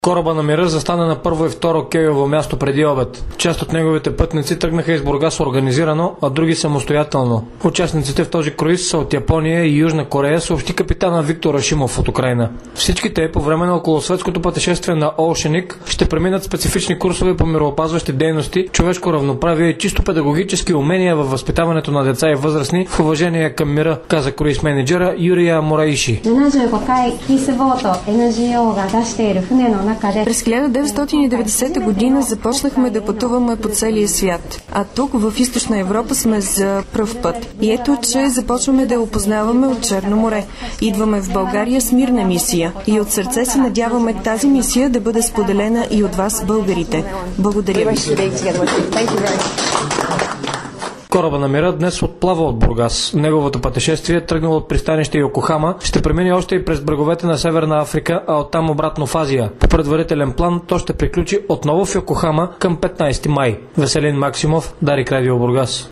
Кораба на мира застана на първо и второ кейово място преди обед. Част от неговите пътници тръгнаха из Бургас организирано, а други самостоятелно. Участниците в този круиз са от Япония и Южна Корея, съобщи капитана Виктор Рашимов от Украйна. Всички те по време на околосветското пътешествие на Oceanic ще преминат специфични курсове по мироопазващи дейности, човешко равноправие и чисто педагогически умения във възпитаването на деца и възрастни в уважение към мира, каза круиз менеджера Юрия Мораиши. През 1990 година започнахме да пътуваме по целия свят, а тук в Източна Европа сме за пръв път. И ето, че започваме да опознаваме от Черно море. Идваме в България с мирна мисия и от сърце се надяваме тази мисия да бъде споделена и от вас, българите. Благодаря ви. Кораба на мира днес отплава от Бургас. Неговото пътешествие, тръгнало от пристанище Йокохама, ще премине още и през бреговете на Северна Африка, а оттам обратно в Азия. По предварителен план то ще приключи отново в Йокохама към 15 май. Веселин Максимов, Дарик Радио Бургас.